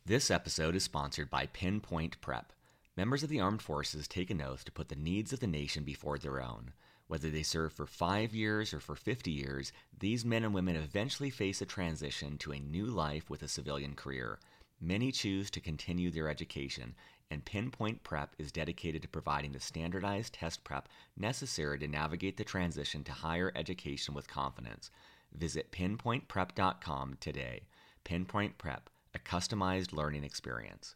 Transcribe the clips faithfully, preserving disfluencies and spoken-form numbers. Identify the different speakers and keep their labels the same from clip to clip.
Speaker 1: This episode is sponsored by Pinpoint Prep. Members of the armed forces take an oath to put the needs of the nation before their own. Whether they serve for five years or for fifty years, these men and women eventually face a transition to a new life with a civilian career. Many choose to continue their education, and Pinpoint Prep is dedicated to providing the standardized test prep necessary to navigate the transition to higher education with confidence. Visit pinpoint prep dot com today. Pinpoint Prep, a customized learning experience.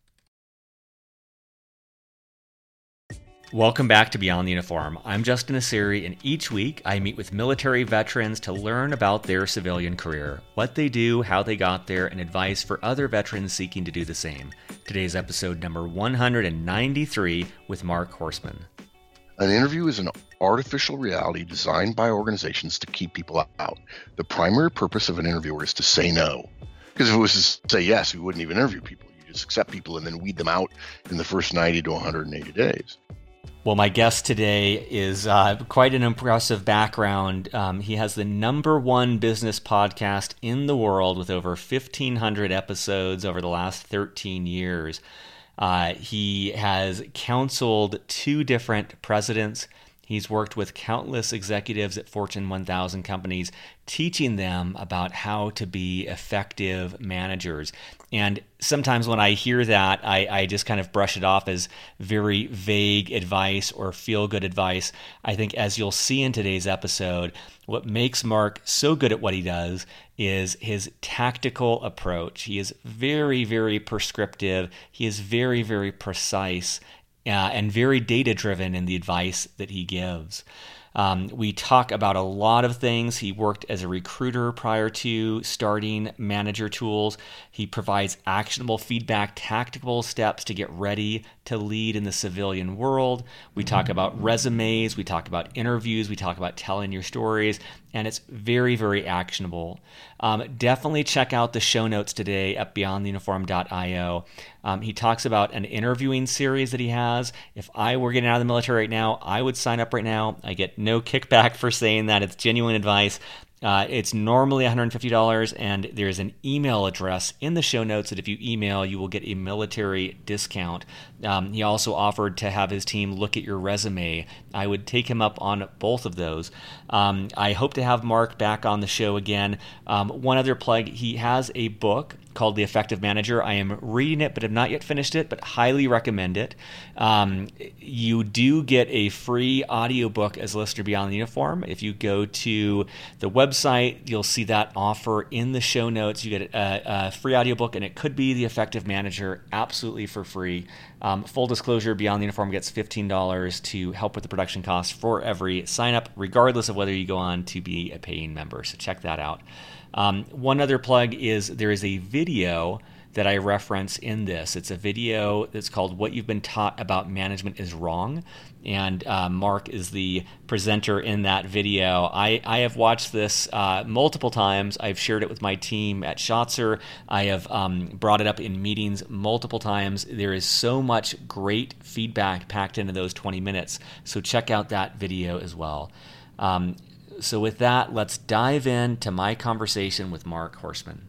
Speaker 1: Welcome back to Beyond the Uniform. I'm Justin Nasseri, and each week I meet with military veterans to learn about their civilian career, what they do, how they got there, and advice for other veterans seeking to do the same. Today's episode number one hundred ninety-three with Mark Horstman.
Speaker 2: An interview is an artificial reality designed by organizations to keep people out. The primary purpose of an interviewer is to say no. Because if it was to say yes, we wouldn't even interview people. You just accept people and then weed them out in the first ninety to one hundred eighty days.
Speaker 1: Well, my guest today is uh, quite an impressive background. Um, he has the number one business podcast in the world with over fifteen hundred episodes over the last thirteen years. Uh, he has counseled two different presidents. He's worked with countless executives at Fortune one thousand companies, teaching them about how to be effective managers. And sometimes when I hear that, I, I just kind of brush it off as very vague advice or feel-good advice. I think as you'll see in today's episode, what makes Mark so good at what he does is his tactical approach. He is very, very prescriptive. He is very, very precise. Uh, and very data-driven in the advice that he gives. Um, we talk about a lot of things. He worked as a recruiter prior to starting Manager Tools. He provides actionable feedback, tactical steps to get ready to lead in the civilian world. We talk about resumes. We talk about interviews. We talk about telling your stories. And it's very, very actionable. Um, definitely check out the show notes today at beyond the uniform dot io. Um, he talks about an interviewing series that he has. If I were getting out of the military right now, I would sign up right now. I get no kickback for saying that. It's genuine advice. Uh, it's normally one hundred fifty dollars, and there's an email address in the show notes that if you email, you will get a military discount. Um, he also offered to have his team look at your resume. I would take him up on both of those. Um, I hope to have Mark back on the show again. Um, one other plug, he has a book called The Effective Manager. I am reading it, but have not yet finished it, but highly recommend it. Um, you do get a free audiobook as a listener Beyond the Uniform. If you go to the website, you'll see that offer in the show notes. You get a, a free audiobook, and it could be The Effective Manager absolutely for free. Um, full disclosure, Beyond the Uniform gets fifteen dollars to help with the production costs for every sign up, regardless of whether you go on to be a paying member. So check that out. Um, one other plug is there is a video that I reference in this. It's a video that's called What You've Been Taught About Management is Wrong. And uh, Mark is the presenter in that video. I, I have watched this uh, multiple times. I've shared it with my team at Schatzer. I have um, brought it up in meetings multiple times. There is so much great feedback packed into those twenty minutes. So check out that video as well. Um, So with that, let's dive into my conversation with Mark Horstman.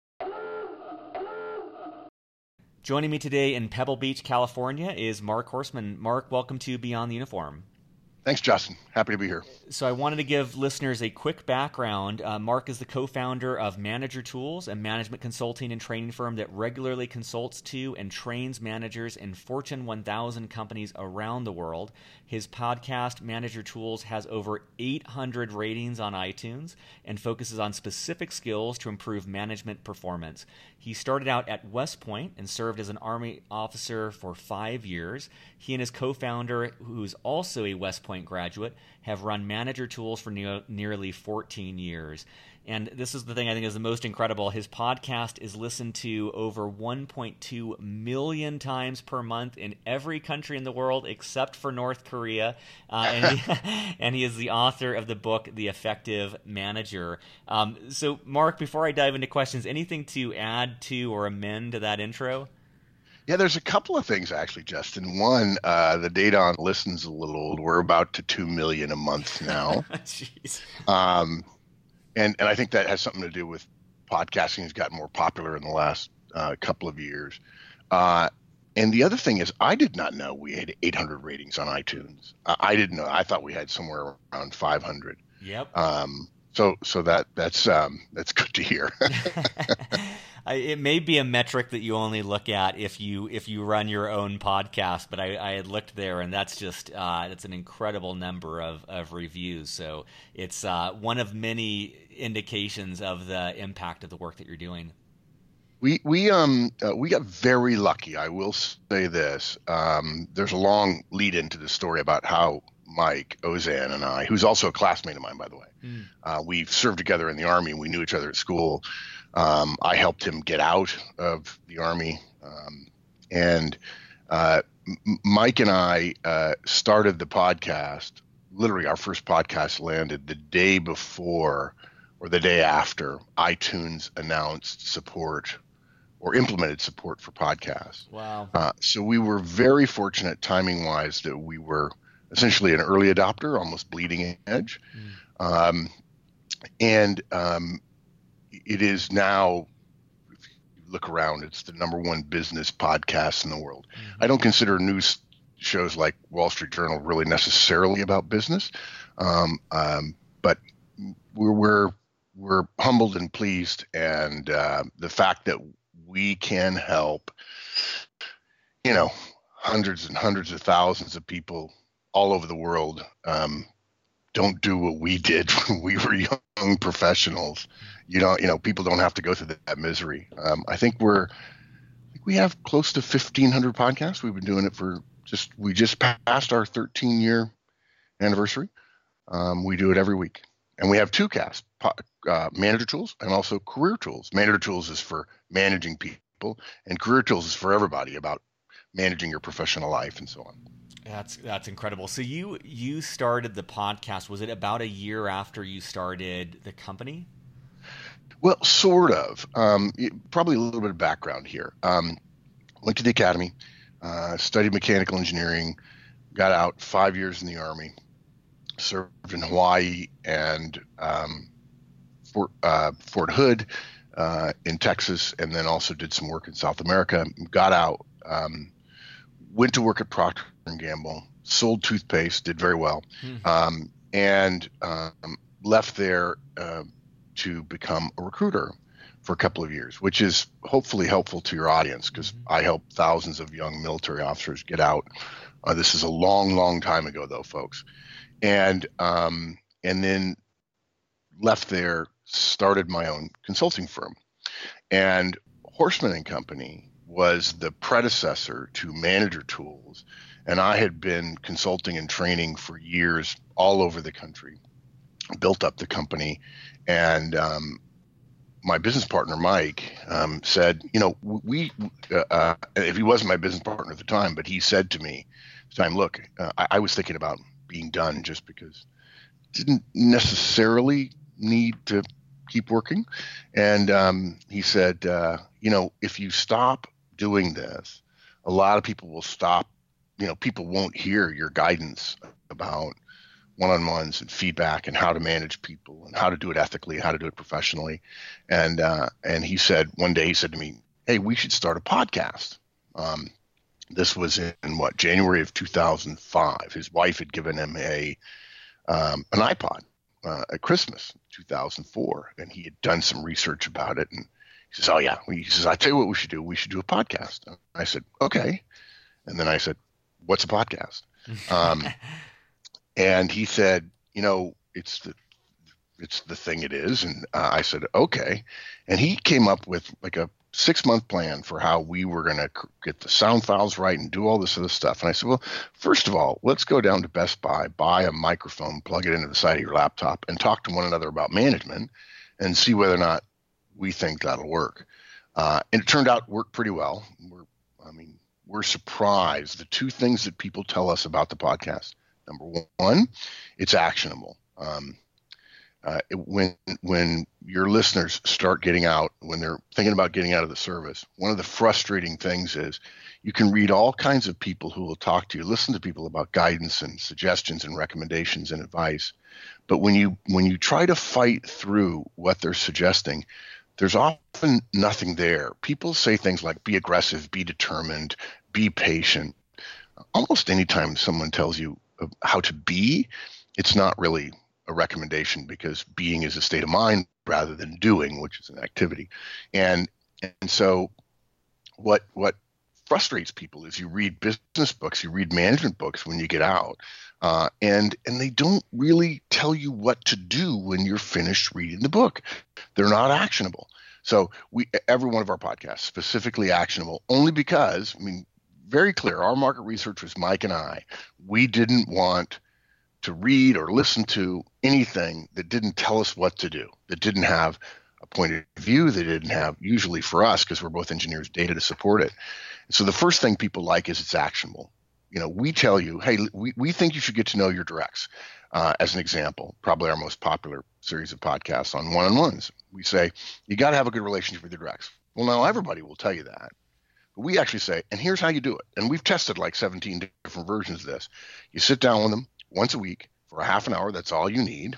Speaker 1: Joining me today in Pebble Beach, California is Mark Horstman. Mark, welcome to Beyond the Uniform.
Speaker 2: Thanks, Justin. Happy to be here.
Speaker 1: So I wanted to give listeners a quick background. Uh, Mark is the co-founder of Manager Tools, a management consulting and training firm that regularly consults to and trains managers in Fortune one thousand companies around the world. His podcast, Manager Tools, has over eight hundred ratings on iTunes and focuses on specific skills to improve management performance. He started out at West Point and served as an Army officer for five years. He and his co-founder, who's also a West Point graduate, have run Manager Tools for ne- nearly fourteen years. And this is the thing I think is the most incredible. His podcast is listened to over one point two million times per month in every country in the world except for North Korea. Uh, and, he, and he is the author of the book, The Effective Manager. Um, so, Mark, before I dive into questions, anything to add to or amend to that intro?
Speaker 2: Yeah, there's a couple of things, actually, Justin. One, uh, the data on listen's a little old. We're about to two million a month now.
Speaker 1: Jeez.
Speaker 2: Um, and, and I think that has something to do with podcasting has gotten more popular in the last uh, a couple of years. Uh, and the other thing is, I did not know we had eight hundred ratings on iTunes. I, I didn't know. I thought we had somewhere around five hundred.
Speaker 1: Yep.
Speaker 2: Um, so so that that's um, that's good to hear.
Speaker 1: It may be a metric that you only look at if you if you run your own podcast, but I, I had looked there, and that's just uh, that's an incredible number of, of reviews. So it's uh, one of many indications of the impact of the work that you're doing.
Speaker 2: We we um uh, we got very lucky. I will say this. Um, there's a long lead into the story about how Mike Ozan and I, who's also a classmate of mine, by the way, mm. uh, we served together in the Army. We knew each other at school. Um, I helped him get out of the Army, um, and uh, M- Mike and I uh, started the podcast. Literally, our first podcast landed the day before or the day after iTunes announced support or implemented support for podcasts.
Speaker 1: Wow!
Speaker 2: Uh, so we were very fortunate, timing-wise, that we were essentially an early adopter, almost bleeding edge, mm. um, and um, it is now, if you look around, it's the number one business podcast in the world. Mm-hmm. I don't consider news shows like Wall Street Journal really necessarily about business, um, um, but we're, we're we're humbled and pleased, and uh, the fact that we can help, you know, hundreds and hundreds of thousands of people all over the world um, don't do what we did when we were young professionals. You know, you know, people don't have to go through that, that misery. Um, I think we're, I think we have close to fifteen hundred podcasts. We've been doing it for just, we just passed our thirteen year anniversary. Um, we do it every week, and we have two casts, uh, Manager Tools and also Career Tools. Manager Tools is for managing people, and Career Tools is for everybody, about managing your professional life and so on.
Speaker 1: That's that's incredible. So you you started the podcast. Was it about a year after you started the company?
Speaker 2: Well, sort of. Um, it, probably a little bit of background here. Um, went to the academy, uh, studied mechanical engineering, got out, five years in the Army, served in Hawaii and um, Fort, uh, Fort Hood uh, in Texas, and then also did some work in South America. Got out, um, went to work at Procter and Gamble, sold toothpaste, did very well, mm-hmm. um, and um, left there uh, to become a recruiter for a couple of years, which is hopefully helpful to your audience, because mm-hmm. I help thousands of young military officers get out. Uh, this is a long, long time ago, though, folks. And um, and then left there, started my own consulting firm. And Horstman and Company was the predecessor to Manager Tools. And I had been consulting and training for years all over the country, built up the company. And um, my business partner, Mike, um, said, you know, we, uh, uh, if he wasn't my business partner at the time, but he said to me, time, look, uh, I, I was thinking about being done just because I didn't necessarily need to keep working. And um, he said, uh, you know, if you stop doing this, a lot of people will stop, you know, people won't hear your guidance about one-on-ones and feedback and how to manage people and how to do it ethically, how to do it professionally. And uh, and he said, one day he said to me, hey, we should start a podcast. Um, this was in what, January of two thousand five. His wife had given him a um, an iPod uh, at Christmas, two thousand four, and he had done some research about it. And he says, oh yeah, he says, I tell you what we should do. We should do a podcast. And I said, okay. And then I said, what's a podcast? Um, and he said, you know, it's the it's the thing it is. And uh, I said, okay. And he came up with like a six month plan for how we were going to get the sound files right and do all this other stuff. And I said, well, first of all, let's go down to Best Buy, buy a microphone, plug it into the side of your laptop, and talk to one another about management and see whether or not we think that'll work. Uh, and it turned out it worked pretty well. We're, I mean, we're surprised. The two things that people tell us about the podcast: number one, it's actionable. Um, uh, it, when when your listeners start getting out, when they're thinking about getting out of the service, one of the frustrating things is you can read all kinds of people who will talk to you, listen to people about guidance and suggestions and recommendations and advice. But when you when you try to fight through what they're suggesting, there's often nothing there. People say things like be aggressive, be determined, be patient. Almost anytime someone tells you how to be, it's not really a recommendation, because being is a state of mind rather than doing, which is an activity. And and so what what frustrates people is you read business books, you read management books when you get out, uh, and and they don't really tell you what to do when you're finished reading the book. They're not actionable. So we every one of our podcasts specifically actionable only because, I mean, very clear, our market research was Mike and I. We didn't want to read or listen to anything that didn't tell us what to do, that didn't have a point of view, that didn't have, usually for us, because we're both engineers, data to support it. So the first thing people like is it's actionable. You know, we tell you, hey, we, we think you should get to know your directs. Uh, as an example, probably our most popular series of podcasts on one-on-ones. We say, you got to have a good relationship with your directs. Well, now everybody will tell you that. But we actually say, and here's how you do it. And we've tested like seventeen different versions of this. You sit down with them once a week for a half an hour. That's all you need.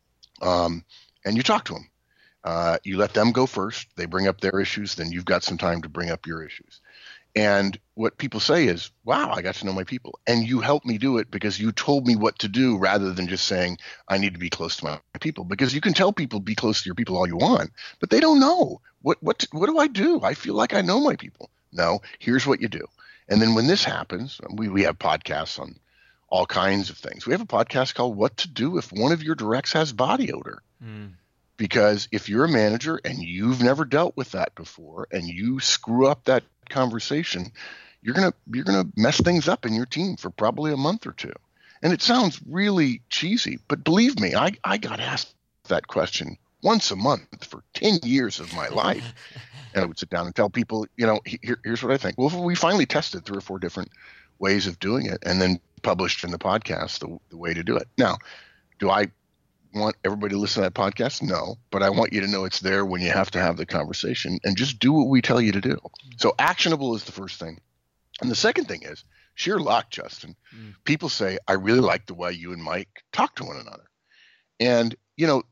Speaker 2: Um, and you talk to them. Uh, you let them go first. They bring up their issues. Then you've got some time to bring up your issues. And what people say is, wow, I got to know my people. And you helped me do it because you told me what to do, rather than just saying, I need to be close to my people. Because you can tell people be close to your people all you want, but they don't know. What, what, what do I do? I feel like I know my people. No, here's what you do. And then when this happens, we, we have podcasts on all kinds of things. We have a podcast called What to Do If One of Your Directs Has Body Odor. Mm. Because if you're a manager and you've never dealt with that before, and you screw up that conversation, you're gonna you're gonna mess things up in your team for probably a month or two. And it sounds really cheesy, but believe me, I, I got asked that question once a month for ten years of my life. And I would sit down and tell people, you know, here, here's what I think. Well, we finally tested three or four different ways of doing it, and then published in the podcast the, the way to do it. Now, do I want everybody to listen to that podcast? No, but I want you to know it's there when you have to have the conversation, and just do what we tell you to do. So actionable is the first thing. And the second thing is sheer luck, Justin. Mm. People say, I really like the way you and Mike talk to one another. And, you know,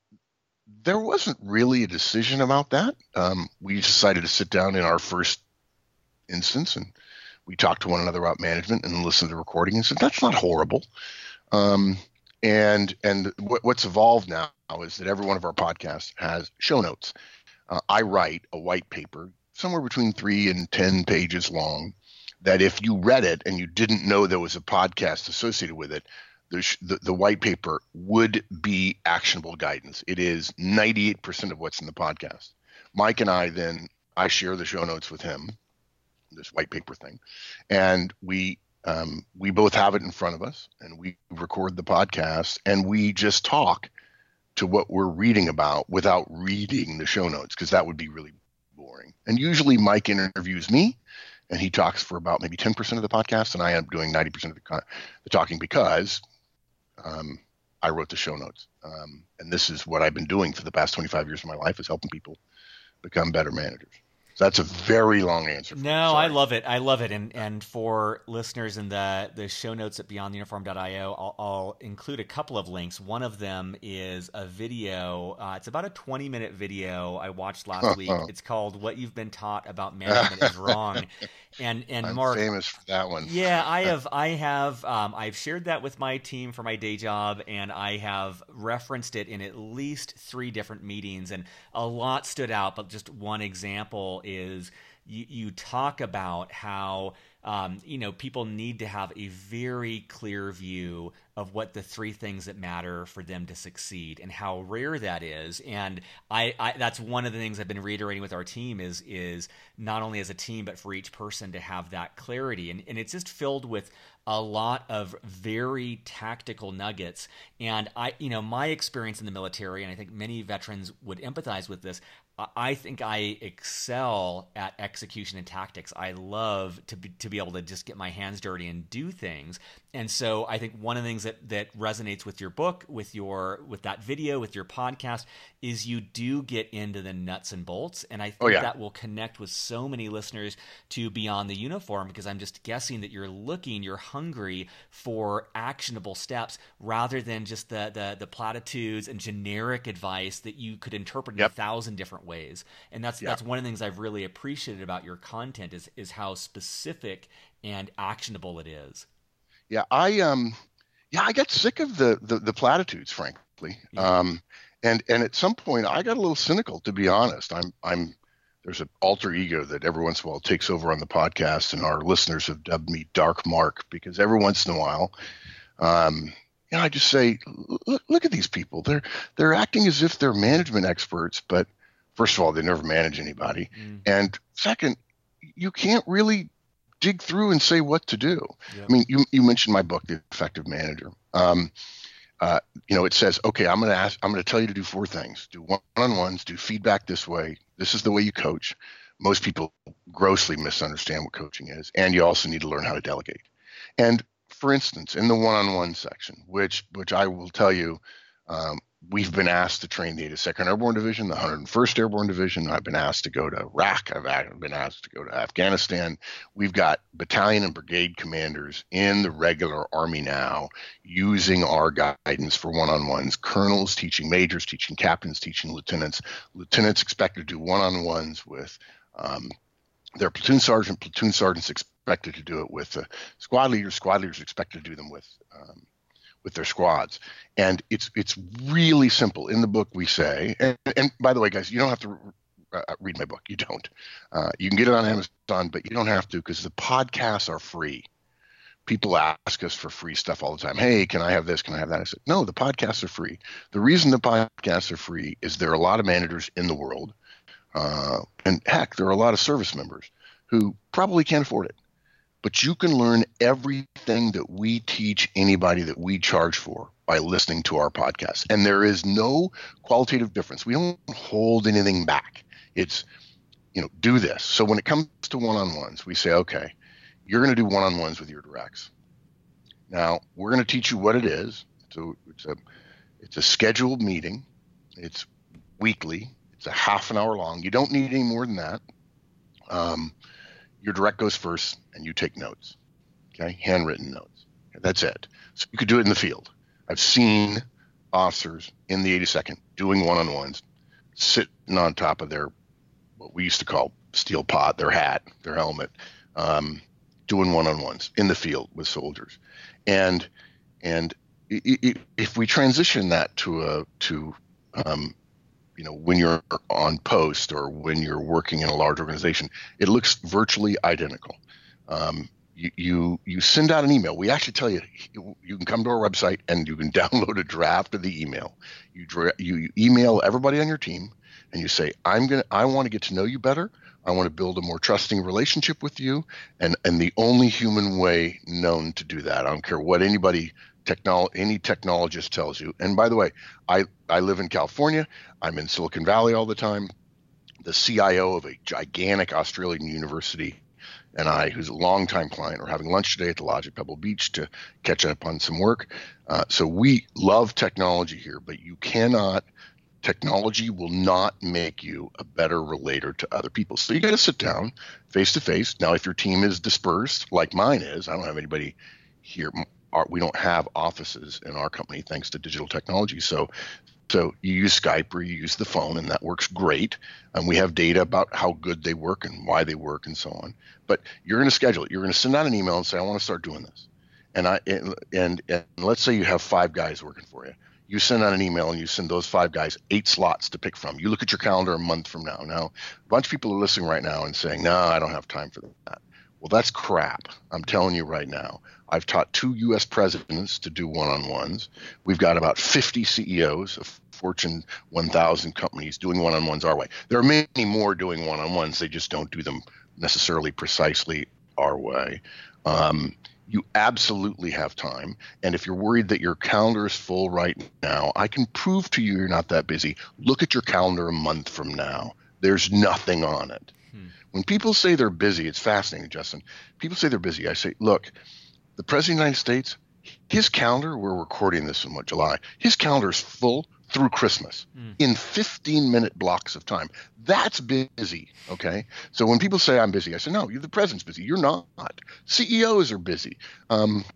Speaker 2: there wasn't really a decision about that. Um, we decided to sit down in our first instance, and we talked to one another about management and listened to the recording and said, that's not horrible. Um, and and what, what's evolved now is that every one of our podcasts has show notes. Uh, I write a white paper somewhere between three and ten pages long that if you read it and you didn't know there was a podcast associated with it, The, the, the white paper would be actionable guidance. It is ninety-eight percent of what's in the podcast. Mike and I then, I share the show notes with him, this white paper thing, and we um, we both have it in front of us, and we record the podcast, and we just talk to what we're reading about without reading the show notes, because that would be really boring. And usually Mike interviews me, and he talks for about maybe ten percent of the podcast, and I am doing ninety percent of the, the talking, because Um, I wrote the show notes. Um, and this is what I've been doing for the past twenty-five years of my life, is helping people become better managers. So that's a very long answer.
Speaker 1: No, I love it. I love it. And and for listeners in the, the show notes at beyond the uniform dot io, I'll, I'll include a couple of links. One of them is a video. Uh, it's about a twenty-minute video I watched last week. It's called What You've Been Taught About Management is Wrong. And and
Speaker 2: I'm
Speaker 1: Mark,
Speaker 2: famous for that one.
Speaker 1: Yeah, I have. I have. Um, I've shared that with my team for my day job, and I have referenced it in at least three different meetings, and a lot stood out. But just one example is you, you talk about how um, you know people need to have a very clear view of what the three things that matter for them to succeed, and how rare that is. And I, I that's one of the things I've been reiterating with our team is is not only as a team, but for each person to have that clarity. And, and it's just filled with a lot of very tactical nuggets. And I, you know, my experience in the military, and I think many veterans would empathize with this, I think I excel at execution and tactics. I love to be, to be able to just get my hands dirty and do things. And so I think one of the things that, that resonates with your book, with your with that video, with your podcast, is you do get into the nuts and bolts. And I think
Speaker 2: oh, yeah.
Speaker 1: that will connect with so many listeners to Beyond the Uniform, because I'm just guessing that you're looking, you're hungry for actionable steps rather than just the the, the platitudes and generic advice that you could interpret in
Speaker 2: yep.
Speaker 1: a thousand different different ways. And that's
Speaker 2: Yeah.
Speaker 1: that's one of the things I've really appreciated about your content is is how specific and actionable it is.
Speaker 2: Yeah, I um, yeah, I got sick of the the, the platitudes, frankly.
Speaker 1: Yeah.
Speaker 2: Um, and and at some point, I got a little cynical, to be honest. I'm I'm there's an alter ego that every once in a while takes over on the podcast, and our listeners have dubbed me Dark Mark because every once in a while, um, you know, I just say, look, look at these people. They're they're acting as if they're management experts, but first of all, they never manage anybody,
Speaker 1: Mm.
Speaker 2: and second, you can't really dig through and say what to do.
Speaker 1: Yep.
Speaker 2: I mean, you you mentioned my book, The Effective Manager. Um, uh, you know, it says, okay, I'm going to ask, I'm going to tell you to do four things: do one-on-ones, do feedback this way. This is the way you coach. Most people grossly misunderstand what coaching is, and you also need to learn how to delegate. And for instance, in the one-on-one section, which which I will tell you, um, we've been asked to train the eighty-second Airborne Division, the one hundred first Airborne Division. I've been asked to go to Iraq. I've been asked to go to Afghanistan. We've got battalion and brigade commanders in the regular Army now using our guidance for one-on-ones. Colonels teaching majors, teaching captains, teaching lieutenants. Lieutenants expected to do one-on-ones with um, their platoon sergeant. Platoon sergeants expected to do it with the squad leaders. Squad leaders expected to do them with um, with their squads. And it's it's really simple. In the book, we say, and, and by the way, guys, you don't have to uh, read my book. You don't. Uh, you can get it on Amazon, but you don't have to because the podcasts are free. People ask us for free stuff all the time. Hey, can I have this? Can I have that? I said, no, the podcasts are free. The reason the podcasts are free is there are a lot of managers in the world. Uh, and heck, there are a lot of service members who probably can't afford it. But you can learn everything that we teach anybody that we charge for by listening to our podcast. And there is no qualitative difference. We don't hold anything back. It's, you know, do this. So when it comes to one-on-ones, we say, okay, you're going to do one-on-ones with your directs. Now, we're going to teach you what it is. So it's a, it's a scheduled meeting. It's weekly. It's a half an hour long. You don't need any more than that. Um, Your direct goes first, and you take notes, okay? Handwritten notes. That's it. So you could do it in the field. I've seen officers in the eighty-second doing one-on-ones, sitting on top of their, what we used to call steel pot, their hat, their helmet, um, doing one-on-ones in the field with soldiers. And and it, it, if we transition that to a to um, you know, when you're on post or when you're working in a large organization, it looks virtually identical. Um, you, you you send out an email. We actually tell you you can come to our website and you can download a draft of the email. You dra- you, you email everybody on your team and you say, I'm gonna I want to get to know you better. I want to build a more trusting relationship with you, and and the only human way known to do that. I don't care what anybody. Technolo- any technologist tells you. And by the way, I, I live in California. I'm in Silicon Valley all the time. The C I O of a gigantic Australian university and I, who's a longtime client, are having lunch today at the Lodge at Pebble Beach to catch up on some work. Uh, so we love technology here, but you cannot, technology will not make you a better relator to other people. So you got to sit down face to face. Now, if your team is dispersed, like mine is, I don't have anybody here. Our, we don't have offices in our company thanks to digital technology. So so you use Skype or you use the phone, and that works great. And we have data about how good they work and why they work and so on. But you're going to schedule it. You're going to send out an email and say, I want to start doing this. And I and, and and let's say you have five guys working for you. You send out an email and you send those five guys eight slots to pick from. You look at your calendar a month from now. Now, a bunch of people are listening right now and saying, no, I don't have time for that. Well, that's crap. I'm telling you right now. I've taught two U S presidents to do one-on-ones. We've got about fifty C E Os of Fortune one thousand companies doing one-on-ones our way. There are many more doing one-on-ones. They just don't do them necessarily precisely our way. Um, you absolutely have time. And if you're worried that your calendar is full right now, I can prove to you you're not that busy. Look at your calendar a month from now. There's nothing on it. Hmm. When people say they're busy, it's fascinating, Justin. People say they're busy. I say, look, the President of the United States, his calendar, we're recording this in what, July, his calendar is full through Christmas mm. in fifteen-minute blocks of time. That's busy, okay? So when people say I'm busy, I say, no, you're the president's busy. You're not. C E Os are busy. Um,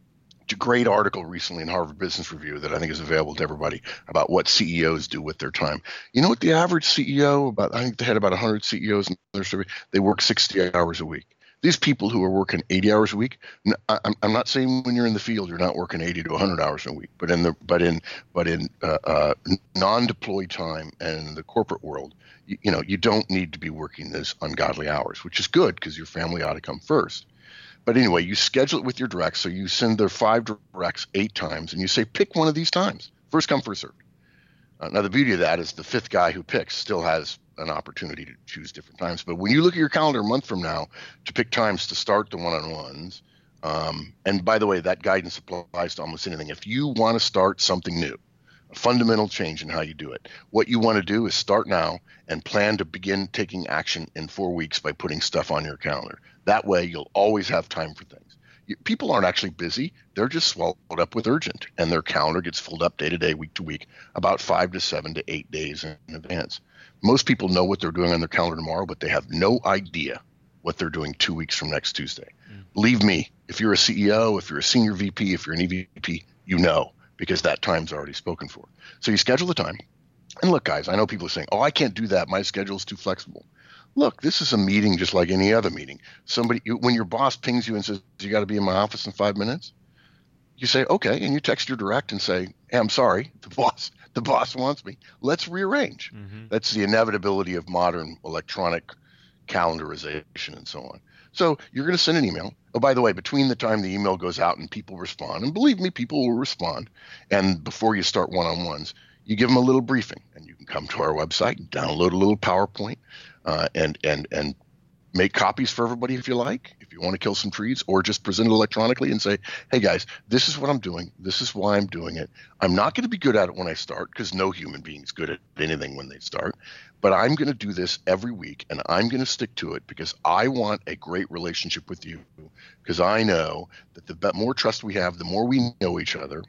Speaker 2: great article recently in Harvard Business Review that I think is available to everybody about what C E Os do with their time. You know what the average C E O, about I think they had about one hundred C E Os in their survey, they work sixty hours a week. These people who are working eighty hours a week, I'm, I'm not saying when you're in the field you're not working eighty to one hundred hours a week, but in the but in but in uh, uh, non-deployed time and in the corporate world, you, you know, you don't need to be working those ungodly hours, which is good because your family ought to come first. But anyway, you schedule it with your directs. So you send their five directs eight times, and you say, pick one of these times. First come, first served. Uh, now, the beauty of that is the fifth guy who picks still has an opportunity to choose different times. But when you look at your calendar a month from now to pick times to start the one-on-ones, um, and by the way, that guidance applies to almost anything. If you want to start something new, a fundamental change in how you do it, what you want to do is start now and plan to begin taking action in four weeks by putting stuff on your calendar. That way, you'll always have time for things. You, people aren't actually busy. They're just swallowed up with urgent, and their calendar gets filled up day to day, week to week, about five to seven to eight days in advance. Most people know what they're doing on their calendar tomorrow, but they have no idea what they're doing two weeks from next Tuesday. Mm. Believe me, if you're a C E O, if you're a senior V P, if you're an E V P, you know, because that time's already spoken for. So you schedule the time. And look, guys, I know people are saying, oh, I can't do that. My schedule's too flexible. Look, this is a meeting just like any other meeting. Somebody, when your boss pings you and says, you got to be in my office in five minutes, you say, okay, and you text your direct and say, hey, I'm sorry, the boss, the boss wants me. Let's rearrange. Mm-hmm. That's the inevitability of modern electronic calendarization and so on. So you're going to send an email. Oh, by the way, between the time the email goes out and people respond, and believe me, people will respond, and before you start one-on-ones, you give them a little briefing, and you can come to our website and download a little PowerPoint uh, and and and make copies for everybody if you like, if you want to kill some trees, or just present it electronically and say, hey, guys, this is what I'm doing. This is why I'm doing it. I'm not going to be good at it when I start because no human being is good at anything when they start. But I'm going to do this every week, and I'm going to stick to it because I want a great relationship with you, because I know that the more trust we have, the more we know each other,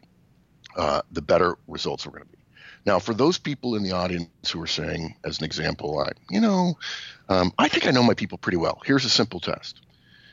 Speaker 2: uh, the better results are going to be. Now, for those people in the audience who are saying, as an example, I, you know, um, I think I know my people pretty well. Here's a simple test.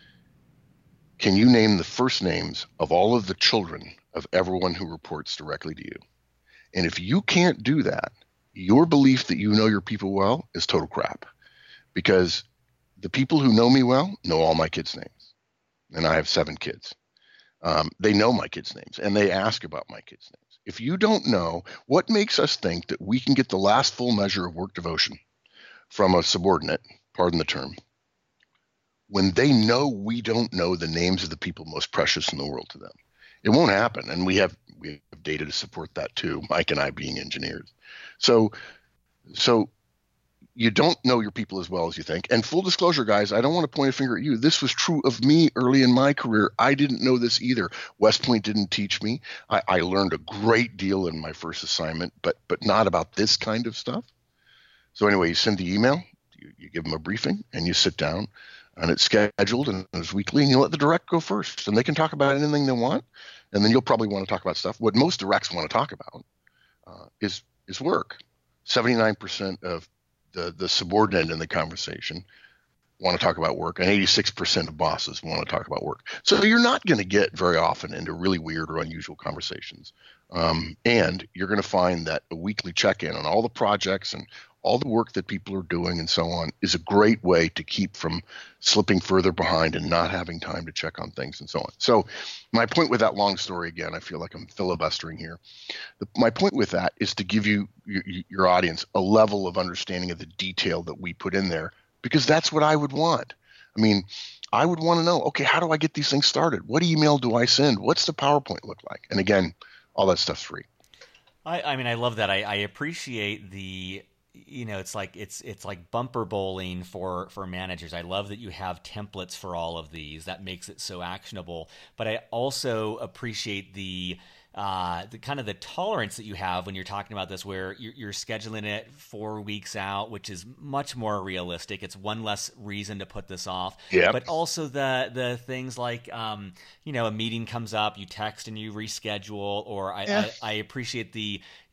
Speaker 2: Can you name the first names of all of the children of everyone who reports directly to you? And if you can't do that, your belief that you know your people well is total crap, because the people who know me well know all my kids' names, and I have seven kids. Um, they know my kids' names, and they ask about my kids' names. If you don't know, what makes us think that we can get the last full measure of work devotion from a subordinate, pardon the term, when they know we don't know the names of the people most precious in the world to them? It won't happen, and we have we have data to support that too, Mike and I being engineers. So, so you don't know your people as well as you think. And full disclosure, guys, I don't want to point a finger at you. This was true of me early in my career. I didn't know this either. West Point didn't teach me. I, I learned a great deal in my first assignment, but but not about this kind of stuff. So anyway, you send the email, you, you give them a briefing, and you sit down, and it's scheduled, and it's weekly, and you let the direct go first. And they can talk about anything they want, and then you'll probably want to talk about stuff. What most directs want to talk about uh, is is work. seventy-nine percent of the, the subordinate in the conversation want to talk about work, and eighty-six percent of bosses want to talk about work. So you're not going to get very often into really weird or unusual conversations. Um, and you're going to find that a weekly check-in on all the projects and all the work that people are doing and so on is a great way to keep from slipping further behind and not having time to check on things and so on. So my point with that long story, again, I feel like I'm filibustering here. The, my point with that is to give you, your, your audience, a level of understanding of the detail that we put in there, because that's what I would want. I mean, I would want to know, okay, how do I get these things started? What email do I send? What's the PowerPoint look like? And again, all that stuff's free.
Speaker 1: I, I mean, I love that. I, I appreciate the, you know, it's like it's it's like bumper bowling for for managers. I love that you have templates for all of these. That makes it so actionable. But I also appreciate the uh, the kind of the tolerance that you have when you're talking about this, where you're, you're scheduling it four weeks out, which is much more realistic. It's one less reason to put this off.
Speaker 2: Yep.
Speaker 1: But also the the things like, um, you know, a meeting comes up, you text and you reschedule, or I,
Speaker 2: yeah.
Speaker 1: I, I appreciate the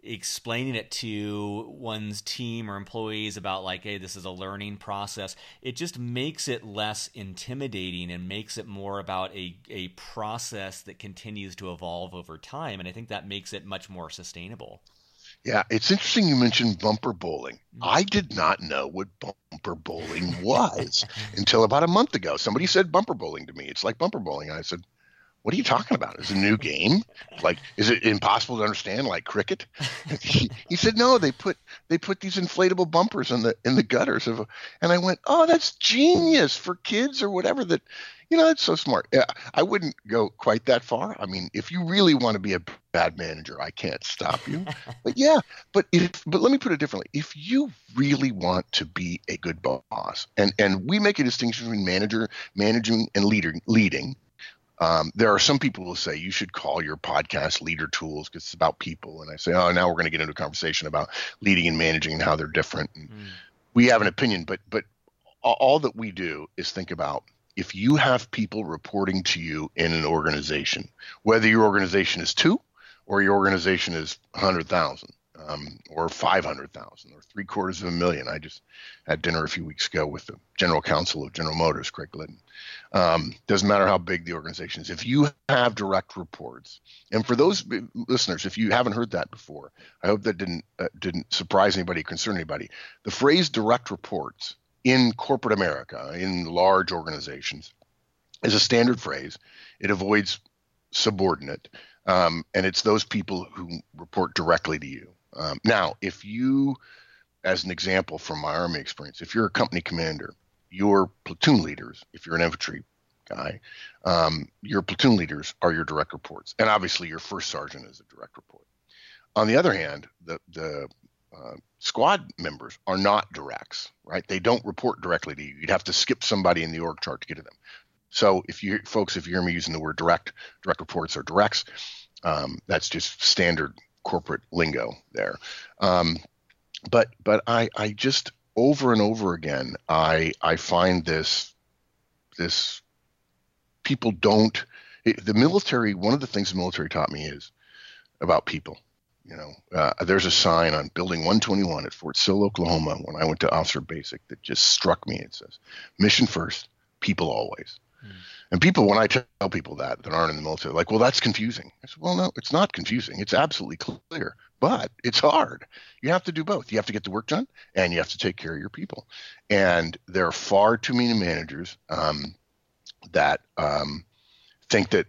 Speaker 1: explaining it to one's team or employees about like, hey, this is a learning process, it just makes it less intimidating and makes it more about a, a process that continues to evolve over time. And I think that makes it much more sustainable.
Speaker 2: Yeah, it's interesting you mentioned bumper bowling. I did not know what bumper bowling was until about a month ago. Somebody said bumper bowling to me. It's like bumper bowling. And I said, what are you talking about? Is it a new game? Like, is it impossible to understand, like cricket? He, he said, no, they put they put these inflatable bumpers in the in the gutters of, and I went, oh, that's genius for kids or whatever. That, you know, that's so smart. Yeah, I wouldn't go quite that far. I mean, if you really want to be a bad manager, I can't stop you. But yeah, but if but let me put it differently. If you really want to be a good boss, and and we make a distinction between manager, managing, and leader leading. Um, there are some people who say you should call your podcast Leader Tools because it's about people. And I say, oh, now we're going to get into a conversation about leading and managing and how they're different. And mm. we have an opinion, but but all that we do is think about if you have people reporting to you in an organization, whether your organization is two or your organization is one hundred thousand um, or five hundred thousand or three quarters of a million. I just had dinner a few weeks ago with the general counsel of General Motors, Craig Glidden. Um, doesn't matter how big the organization is. If you have direct reports, and for those listeners, if you haven't heard that before, I hope that didn't uh, didn't surprise anybody, concern anybody. The phrase direct reports in corporate America, in large organizations, is a standard phrase. It avoids subordinate, um, and it's those people who report directly to you. Um, now, if you, as an example from my Army experience, if you're a company commander, your platoon leaders, if you're an infantry guy, um, your platoon leaders are your direct reports. And obviously your first sergeant is a direct report. On the other hand, the, the uh, squad members are not directs, right? They don't report directly to you. You'd have to skip somebody in the org chart to get to them. So if you folks, if you hear me using the word direct, direct reports or directs, um, that's just standard corporate lingo there. Um, but but I, I just, over and over again, I I find this this people don't it, the military. One of the things the military taught me is about people. You know, uh, there's a sign on Building one twenty-one at Fort Sill, Oklahoma, when I went to Officer Basic that just struck me. It says, "Mission first, people always." Mm. And people, when I tell people that that aren't in the military, they're like, well, that's confusing. I said, well, no, it's not confusing. It's absolutely clear, but it's hard. You have to do both. You have to get the work done, and you have to take care of your people. And there are far too many managers um, that um, think that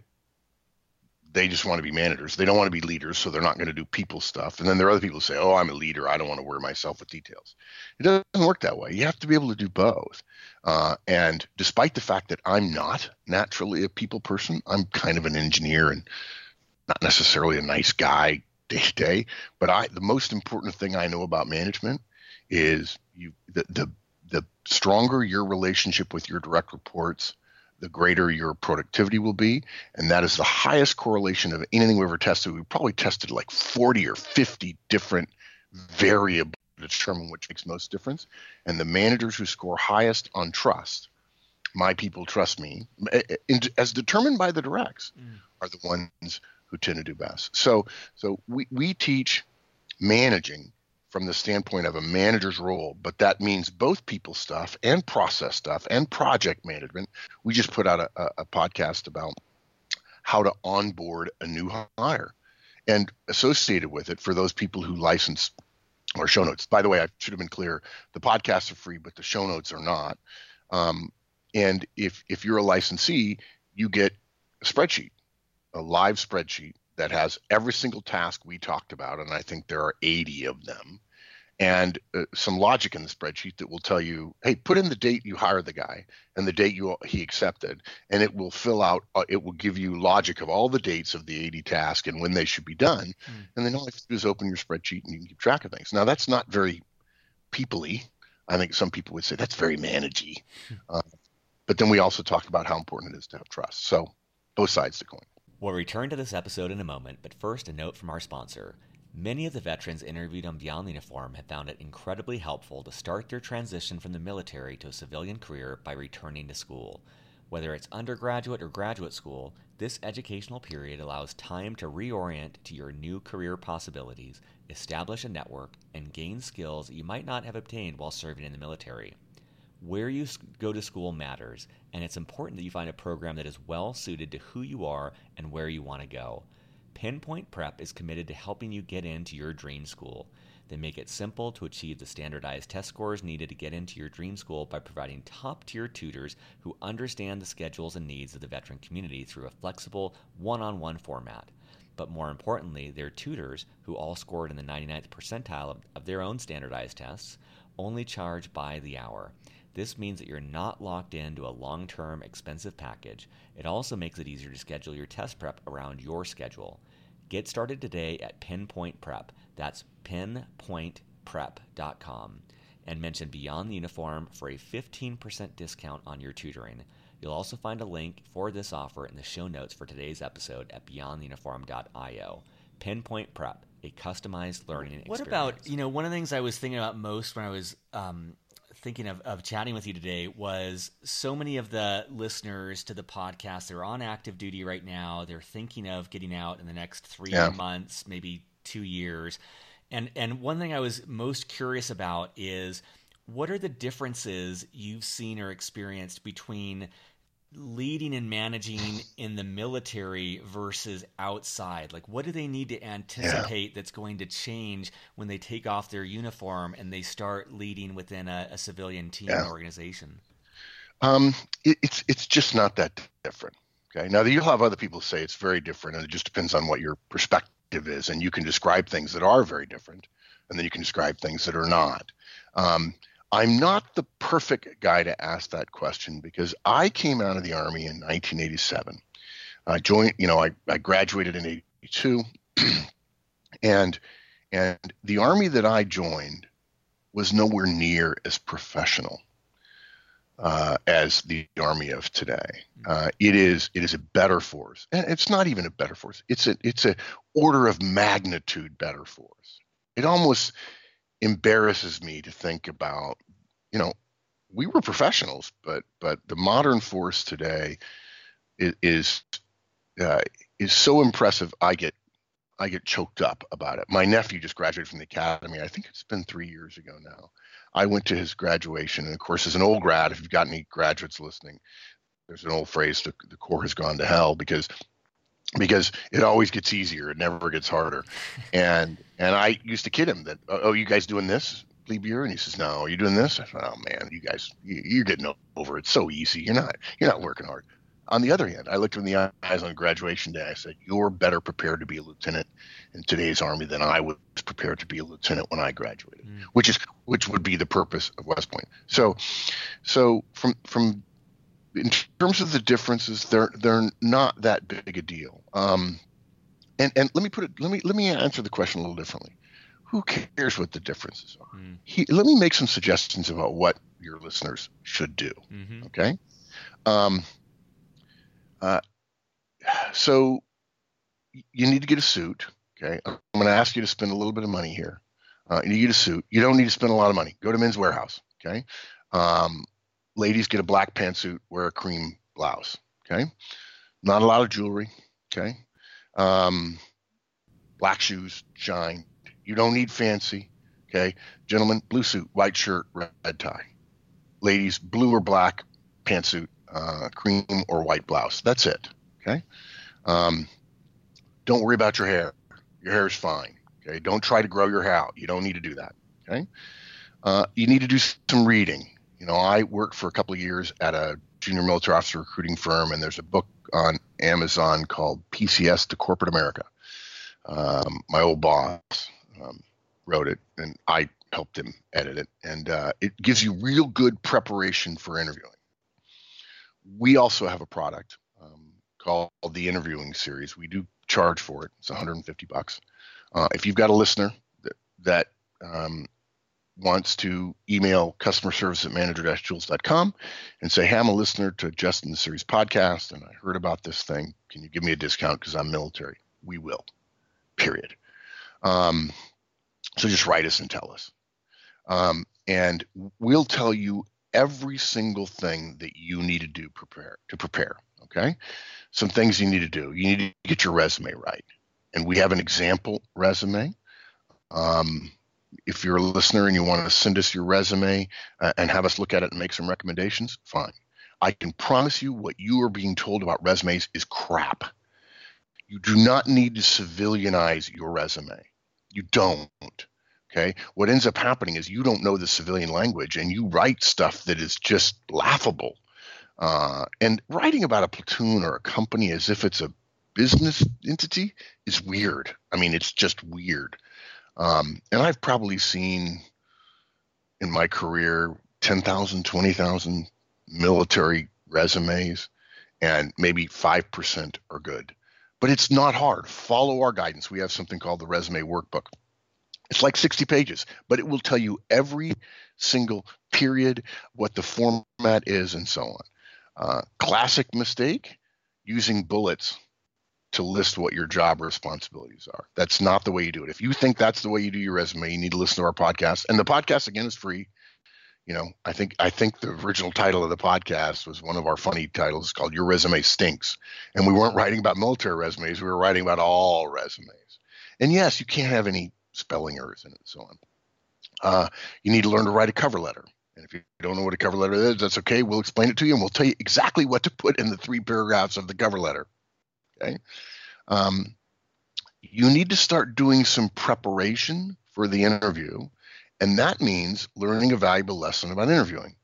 Speaker 2: they just want to be managers. They don't want to be leaders, so they're not going to do people stuff. And then there are other people who say, oh, I'm a leader. I don't want to worry myself with details. It doesn't work that way. You have to be able to do both. Uh, and despite the fact that I'm not naturally a people person, I'm kind of an engineer and not necessarily a nice guy day to day. But I, the most important thing I know about management is you, the, the, the stronger your relationship with your direct reports, the greater your productivity will be. And that is the highest correlation of anything we ever tested. We probably tested like forty or fifty different variables to determine which makes most difference. And the managers who score highest on trust, my people trust me, as determined by the directs, mm. are the ones who tend to do best. So, so we, we teach managing from the standpoint of a manager's role, but that means both people stuff and process stuff and project management. We just put out a, a, a podcast about how to onboard a new hire, and associated with it for those people who license our show notes. By the way, I should have been clear. The podcasts are free, but the show notes are not. Um, and if, if you're a licensee, you get a spreadsheet, a live spreadsheet that has every single task we talked about, and I think there are eighty of them, and uh, some logic in the spreadsheet that will tell you, hey, put in the date you hired the guy and the date you he accepted, and it will fill out, uh, it will give you logic of all the dates of the eighty tasks and when they should be done. Mm. And then all you have to do is open your spreadsheet and you can keep track of things. Now, that's not very people-y. I think some people would say that's very managey. Mm. Uh, but then we also talked about how important it is to have trust. So both sides of the coin.
Speaker 1: We'll return to this episode in a moment, but first a note from our sponsor. Many of the veterans interviewed on Beyond the Uniform have found it incredibly helpful to start their transition from the military to a civilian career by returning to school. Whether it's undergraduate or graduate school, this educational period allows time to reorient to your new career possibilities, establish a network, and gain skills that you might not have obtained while serving in the military. Where you go to school matters, and it's important that you find a program that is well suited to who you are and where you want to go. Pinpoint Prep is committed to helping you get into your dream school. They make it simple to achieve the standardized test scores needed to get into your dream school by providing top-tier tutors who understand the schedules and needs of the veteran community through a flexible one-on-one format. But more importantly, their tutors, who all scored in the ninety-ninth percentile of, of their own standardized tests, only charge by the hour. This means that you're not locked into a long-term, expensive package. It also makes it easier to schedule your test prep around your schedule. Get started today at Pinpoint Prep. That's pinpoint prep dot com. And mention Beyond the Uniform for a fifteen percent discount on your tutoring. You'll also find a link for this offer in the show notes for today's episode at beyond the uniform dot io. Pinpoint Prep, a customized learning experience.
Speaker 3: What about, you know, one of the things I was thinking about most when I was um, thinking of, of chatting with you today was so many of the listeners to the podcast, they're on active duty right now. They're thinking of getting out in the next three yeah. months, maybe two years. And and one thing I was most curious about is, what are the differences you've seen or experienced between leading and managing in the military versus outside? Like, what do they need to anticipate yeah. that's going to change when they take off their uniform and they start leading within a, a civilian team yeah. organization?
Speaker 2: Um, it, it's it's just not that different. Okay. Now, you'll have other people say it's very different, and it just depends on what your perspective is, and you can describe things that are very different, and then you can describe things that are not. Um, I'm not the perfect guy to ask that question because I came out of the Army in nineteen eighty-seven. I joined, you know, I, I graduated in eighty-two, and and the Army that I joined was nowhere near as professional uh, as the Army of today. Uh, it is it is a better force, and it's not even a better force. It's a it's a order of magnitude better force. It almost embarrasses me to think about, you know, we were professionals, but but the modern force today is is, uh, is so impressive. I get I get choked up about it. My nephew just graduated from the academy. I think it's been three years ago now. I went to his graduation, and of course, as an old grad, if you've got any graduates listening, there's an old phrase: the, the Corps has gone to hell, because because it always gets easier. It never gets harder. And and I used to kid him that, oh, you guys doing this, plebe year? And he says, no. Are you doing this? I said, oh, man, you guys, you, you're getting over it. It's so easy. You're not, you're not working hard. On the other hand, I looked him in the eyes on graduation day. I said, you're better prepared to be a lieutenant in today's Army than I was prepared to be a lieutenant when I graduated, mm. which is which would be the purpose of West Point. So, so from from in terms of the differences, they're they're not that big a deal. Um, and and let me put it. Let me let me answer the question a little differently. Who cares what the differences are? Mm. He, let me make some suggestions about what your listeners should do. Mm-hmm. Okay. Um, uh, so you need to get a suit. Okay. I'm going to ask you to spend a little bit of money here. Uh, you get a suit. You don't need to spend a lot of money. Go to Men's Warehouse. Okay. Um, ladies, get a black pantsuit, wear a cream blouse. Okay. Not a lot of jewelry. Okay. Um, black shoes, shine. You don't need fancy. Okay. Gentlemen, blue suit, white shirt, red tie. Ladies, blue or black pantsuit, uh, cream or white blouse. That's it. Okay. Um, don't worry about your hair. Your hair is fine. Okay. Don't try to grow your hair out. You don't need to do that. Okay. Uh, you need to do some reading. You know, I worked for a couple of years at a junior military officer recruiting firm, and there's a book on Amazon called P C S to Corporate America. Um, my old boss um, wrote it, and I helped him edit it. And uh, it gives you real good preparation for interviewing. We also have a product um, called the Interviewing Series. We do charge for it. It's one hundred fifty bucks. Uh, if you've got a listener that, that um, wants to email customer service at manager dash jules dot com and say, hey, I'm a listener to Just in the Series podcast, and I heard about this thing. Can you give me a discount because I'm military? We will, period. Um, so just write us and tell us. Um, and we'll tell you every single thing that you need to do prepare to prepare. Okay. Some things you need to do. You need to get your resume right. And we have an example resume. Um, if you're a listener and you want to send us your resume uh, and have us look at it and make some recommendations, fine. I can promise you what you are being told about resumes is crap. You do not need to civilianize your resume. You don't. Okay. What ends up happening is you don't know the civilian language and you write stuff that is just laughable. Uh, and writing about a platoon or a company as if it's a business entity is weird. I mean, it's just weird. Um, and I've probably seen in my career ten thousand, twenty thousand military resumes, and maybe five percent are good. But it's not hard. Follow our guidance. We have something called the Resume Workbook. It's like sixty pages, but it will tell you every single period, what the format is, and so on. Uh, classic mistake, using bullets to list what your job responsibilities are. That's not the way you do it. If you think that's the way you do your resume, you need to listen to our podcast. And the podcast, again, is free. You know, I think I think the original title of the podcast was one of our funny titles called Your Resume Stinks. And we weren't writing about military resumes. We were writing about all resumes. And yes, you can't have any spelling errors in it and so on. Uh, you need to learn to write a cover letter. And if you don't know what a cover letter is, that's okay. We'll explain it to you, and we'll tell you exactly what to put in the three paragraphs of the cover letter. Okay. Um, you need to start doing some preparation for the interview, and that means learning a valuable lesson about interviewing.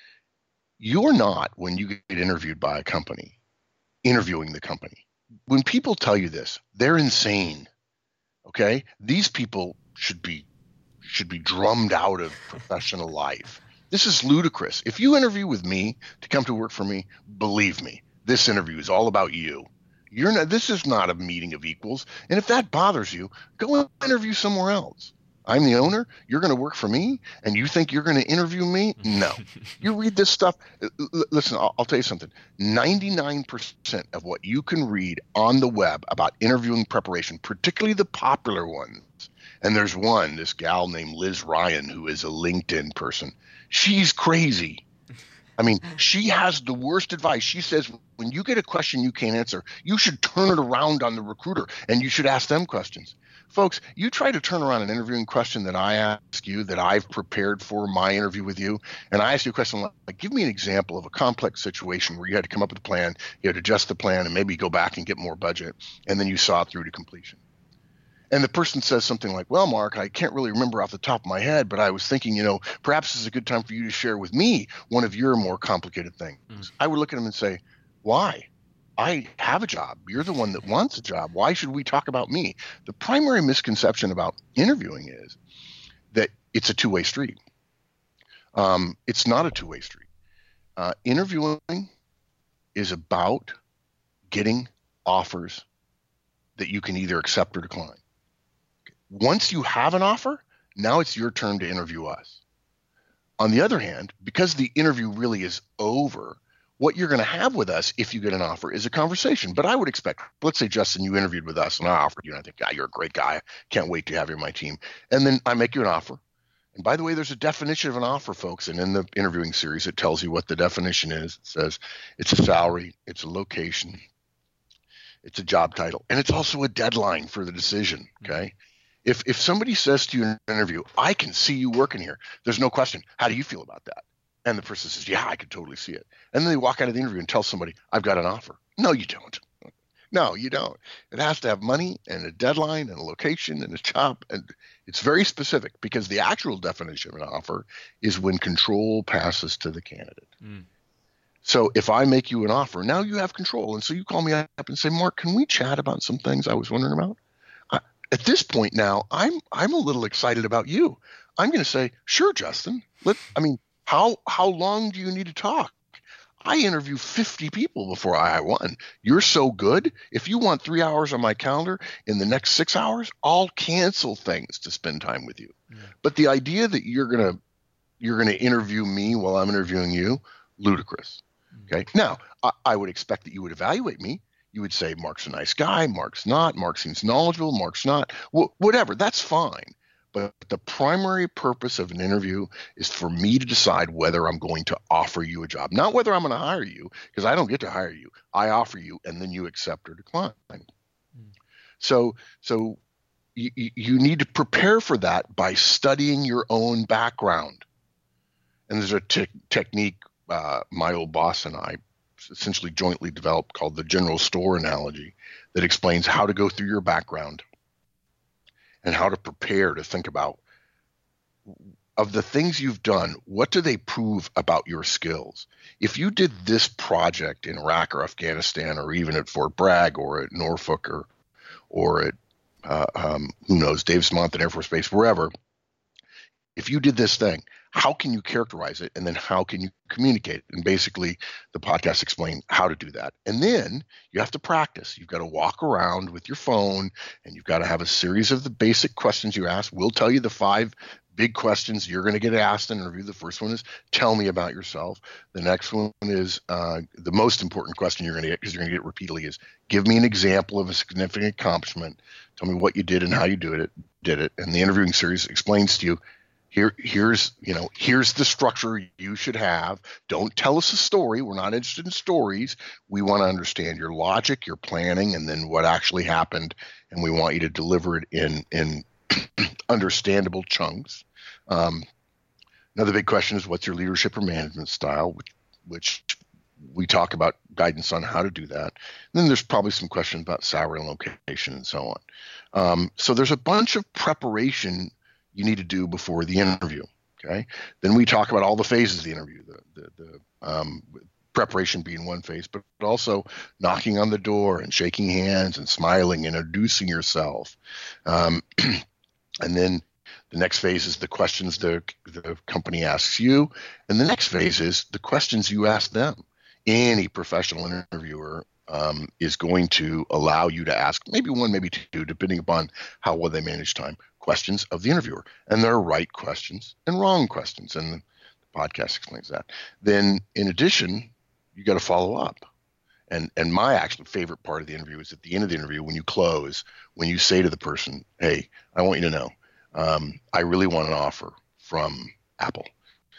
Speaker 2: You're not, when you get interviewed by a company, interviewing the company. When people tell you this, they're insane. Okay? These people should be should be drummed out of professional life. This is ludicrous. If you interview with me to come to work for me, believe me, this interview is all about you. You're not, this is not a meeting of equals. And if that bothers you, go and interview somewhere else. I'm the owner. You're going to work for me, and you think you're going to interview me? No. You read this stuff. L- listen, I'll, I'll tell you something. ninety-nine percent of what you can read on the web about interviewing preparation, particularly the popular ones, and there's one, this gal named Liz Ryan, who is a LinkedIn person. She's crazy. I mean, she has the worst advice. She says when you get a question you can't answer, you should turn it around on the recruiter, and you should ask them questions. Folks, you try to turn around an interviewing question that I ask you, that I've prepared for my interview with you, and I ask you a question like, give me an example of a complex situation where you had to come up with a plan, you had to adjust the plan, and maybe go back and get more budget, and then you saw it through to completion. And the person says something like, well, Mark, I can't really remember off the top of my head, but I was thinking, you know, perhaps this is a good time for you to share with me one of your more complicated things. Mm. I would look at them and say, why? I have a job. You're the one that wants a job. Why should we talk about me? The primary misconception about interviewing is that it's a two-way street. Um, it's not a two-way street. Uh, interviewing is about getting offers that you can either accept or decline. Once you have an offer, now it's your turn to interview us. On the other hand, because the interview really is over, what you're going to have with us if you get an offer is a conversation. But I would expect, let's say, Justin, you interviewed with us and I offered you, and I think, God, you're a great guy. Can't wait to have you on my team. And then I make you an offer. And by the way, there's a definition of an offer, folks. And in the interviewing series, it tells you what the definition is. It says it's a salary, it's a location, it's a job title, and it's also a deadline for the decision, okay? If if somebody says to you in an interview, I can see you working here, there's no question. How do you feel about that? And the person says, yeah, I can totally see it. And then they walk out of the interview and tell somebody, I've got an offer. No, you don't. No, you don't. It has to have money and a deadline and a location and a job. And it's very specific because the actual definition of an offer is when control passes to the candidate. Mm. So if I make you an offer, now you have control. And so you call me up and say, Mark, can we chat about some things I was wondering about? I, at this point now, I'm I'm a little excited about you. I'm going to say, sure, Justin. Let, I mean, how how long do you need to talk? I interview fifty people before I hire one. You're so good. If you want three hours on my calendar in the next six hours, I'll cancel things to spend time with you. Yeah. But the idea that you're going to you're going to interview me while I'm interviewing you, ludicrous. Okay. Now, I, I would expect that you would evaluate me. You would say, Mark's a nice guy. Mark's not. Mark seems knowledgeable. Mark's not. Wh- whatever. That's fine. But the primary purpose of an interview is for me to decide whether I'm going to offer you a job, not whether I'm going to hire you, because I don't get to hire you. I offer you, and then you accept or decline. Mm. So, so you, you need to prepare for that by studying your own background. And there's a te- technique uh, my old boss and I essentially jointly developed called the general store analogy that explains how to go through your background and how to prepare to think about, of the things you've done, what do they prove about your skills? If you did this project in Iraq or Afghanistan or even at Fort Bragg or at Norfolk or or at, uh, um, who knows, Davis-Monthan Air Force Base, wherever, if you did this thing, how can you characterize it? And then how can you communicate it? And basically, the podcast explain how to do that. And then you have to practice. You've got to walk around with your phone, and you've got to have a series of the basic questions you ask. We'll tell you the five big questions you're going to get asked in an interview. The first one is, tell me about yourself. The next one is, uh, the most important question you're going to get, because you're going to get repeatedly, is, give me an example of a significant accomplishment. Tell me what you did and how you do it, did it. And the interviewing series explains to you, Here, here's, you know, here's the structure you should have. Don't tell us a story. We're not interested in stories. We want to understand your logic, your planning, and then what actually happened. And we want you to deliver it in, in understandable chunks. Um, another big question is, what's your leadership or management style, which, which we talk about guidance on how to do that. And then there's probably some questions about salary and location and so on. Um, so there's a bunch of preparation you need to do before the interview. Okay. Then we talk about all the phases of the interview, the, the, the um, preparation being one phase, but also knocking on the door and shaking hands and smiling and introducing yourself. Um, and then the next phase is the questions the, the company asks you. And the next phase is the questions you ask them. Any professional interviewer Um, is going to allow you to ask maybe one, maybe two, depending upon how well they manage time, questions of the interviewer. And there are right questions and wrong questions. And the podcast explains that. Then in addition, you got to follow up. And and my actual favorite part of the interview is at the end of the interview, when you close, when you say to the person, hey, I want you to know, um, I really want an offer from Apple.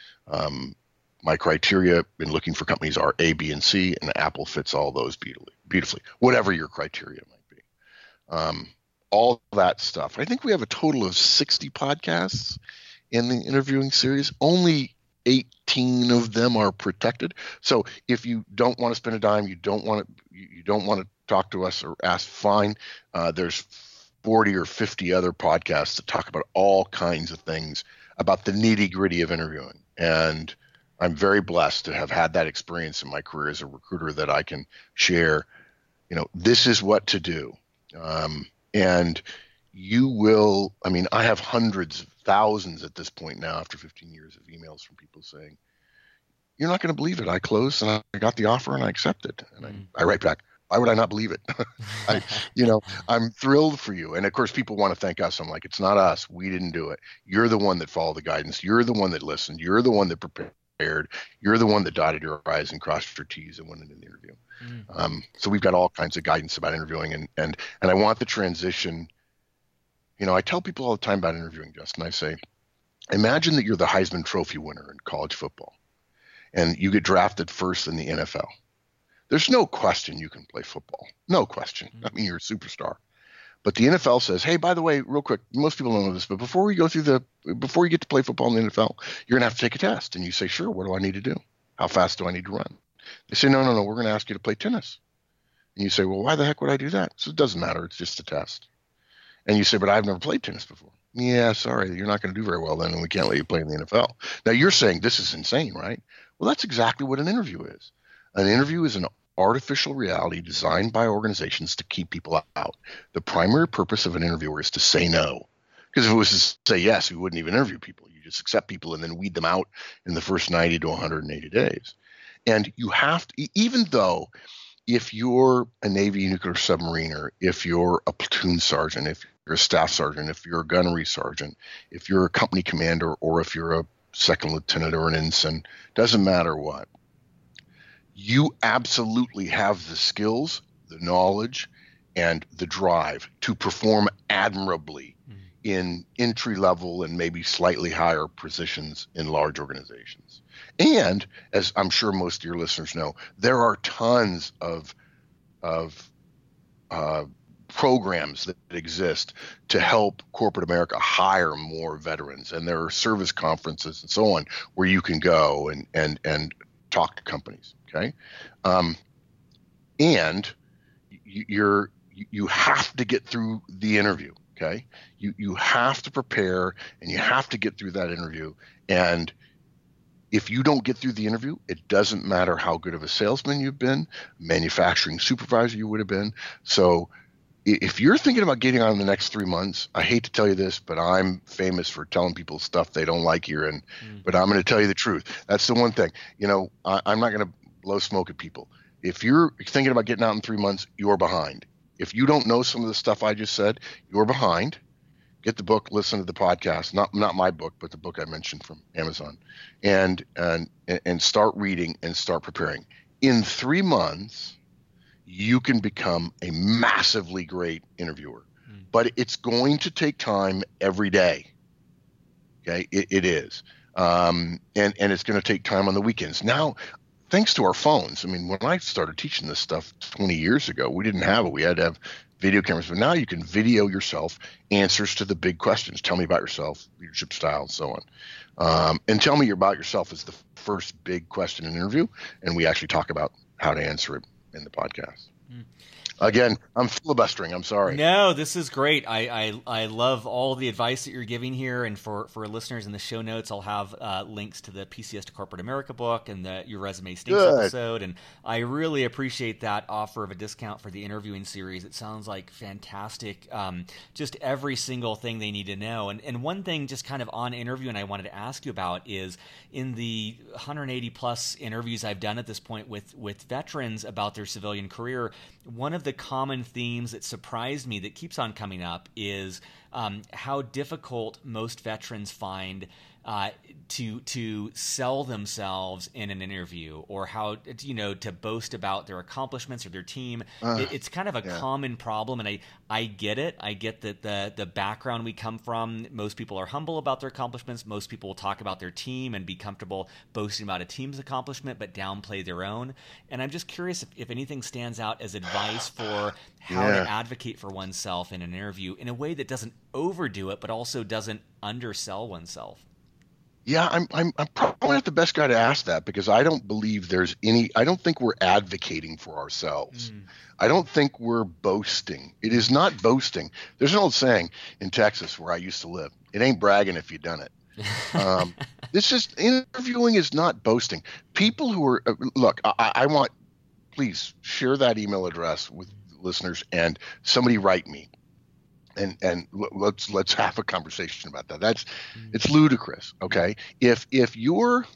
Speaker 2: Um, My criteria in looking for companies are A, B, and C, and Apple fits all those beautifully, beautifully, whatever your criteria might be. Um, all that stuff. I think we have a total of sixty podcasts in the interviewing series. Only eighteen of them are protected. So if you don't want to spend a dime, you don't want to, you don't want to talk to us or ask, fine. Uh, there's forty or fifty other podcasts that talk about all kinds of things about the nitty gritty of interviewing. And I'm very blessed to have had that experience in my career as a recruiter that I can share, you know, this is what to do. Um, and you will, I mean, I have hundreds, thousands at this point now after fifteen years of emails from people saying, you're not going to believe it. I closed and I got the offer and I accepted. And I, I write back, why would I not believe it? I, you know, I'm thrilled for you. And of course, people want to thank us. I'm like, it's not us. We didn't do it. You're the one that followed the guidance. You're the one that listened. You're the one that prepared. You're the one that dotted your I's and crossed your T's and went into the interview. Mm. Um, so we've got all kinds of guidance about interviewing, and and and I want the transition. You know, I tell people all the time about interviewing, Justin. I say, imagine that you're the Heisman Trophy winner in college football, and you get drafted first in the N F L. There's no question you can play football. No question. Mm. I mean, you're a superstar. But the N F L says, hey, by the way, real quick, most people don't know this, but before we go through the, before you get to play football in the N F L, you're going to have to take a test. And you say, sure, what do I need to do? How fast do I need to run? They say, no, no, no, we're going to ask you to play tennis. And you say, well, why the heck would I do that? So it doesn't matter. It's just a test. And you say, but I've never played tennis before. Yeah, sorry, you're not going to do very well then, and we can't let you play in the N F L. Now, you're saying this is insane, right? Well, that's exactly what an interview is. An interview is an artificial reality designed by organizations to keep people out. The primary purpose of an interviewer is to say no. Because if it was to say yes, we wouldn't even interview people. You just accept people and then weed them out in the first ninety to one hundred eighty days. And you have to, even though if you're a Navy nuclear submariner, if you're a platoon sergeant, if you're a staff sergeant, if you're a gunnery sergeant, if you're a company commander, or if you're a second lieutenant or an ensign, doesn't matter what. You absolutely have the skills, the knowledge, and the drive to perform admirably mm. in entry level and maybe slightly higher positions in large organizations. And as I'm sure most of your listeners know, there are tons of of uh, programs that exist to help corporate America hire more veterans, and there are service conferences and so on where you can go and and and talk to companies. Okay, um, and you're you have to get through the interview. Okay, you you have to prepare and you have to get through that interview. And if you don't get through the interview, it doesn't matter how good of a salesman you've been, manufacturing supervisor you would have been. So if you're thinking about getting on in the next three months, I hate to tell you this, but I'm famous for telling people stuff they don't like here. And mm. but I'm going to tell you the truth. That's the one thing. You know, I, I'm not going to blow smoke at people. If you're thinking about getting out in three months, you're behind. If you don't know some of the stuff I just said, you're behind. Get the book, listen to the podcast, not not my book, but the book I mentioned from Amazon, and and and start reading and start preparing. In three months, you can become a massively great interviewer, mm. but it's going to take time every day. Okay, it, it is, um, and and it's going to take time on the weekends. Now, thanks to our phones. I mean, when I started teaching this stuff twenty years ago, we didn't have it. We had to have video cameras, but now you can video yourself answers to the big questions. Tell me about yourself, leadership style, and so on. Um, and tell me about yourself is the first big question in an interview, and we actually talk about how to answer it in the podcast. Mm. Again, I'm filibustering. I'm sorry.
Speaker 3: No, this is great. I, I I love all the advice that you're giving here. And for, for listeners in the show notes, I'll have uh, links to the P C S to Corporate America book and the Your Resume Stinks Good. episode. And I really appreciate that offer of a discount for the interviewing series. It sounds like fantastic. Um, just every single thing they need to know. And and one thing just kind of on interviewing I wanted to ask you about is in the one hundred eighty plus interviews I've done at this point with, with veterans about their civilian career, one of the common themes that surprised me that keeps on coming up is um, how difficult most veterans find uh, to to sell themselves in an interview, or how, you know, to boast about their accomplishments or their team. Uh, it, it's kind of a yeah. common problem, and I, I get it. I get that the the background we come from, most people are humble about their accomplishments. Most people will talk about their team and be comfortable boasting about a team's accomplishment, but downplay their own. And I'm just curious if, if anything stands out as advice for how yeah. to advocate for oneself in an interview in a way that doesn't overdo it, but also doesn't undersell oneself.
Speaker 2: Yeah, I'm I'm I'm probably not the best guy to ask that, because I don't believe there's any. I don't think we're advocating for ourselves. Mm. I don't think we're boasting. It is not boasting. There's an old saying in Texas where I used to live: "It ain't bragging if you've done it." um, this is interviewing is not boasting. People who are uh, look, I, I want please share that email address with listeners and somebody write me. And and let's let's have a conversation about that. That's mm-hmm. it's ludicrous. Okay, if if you're,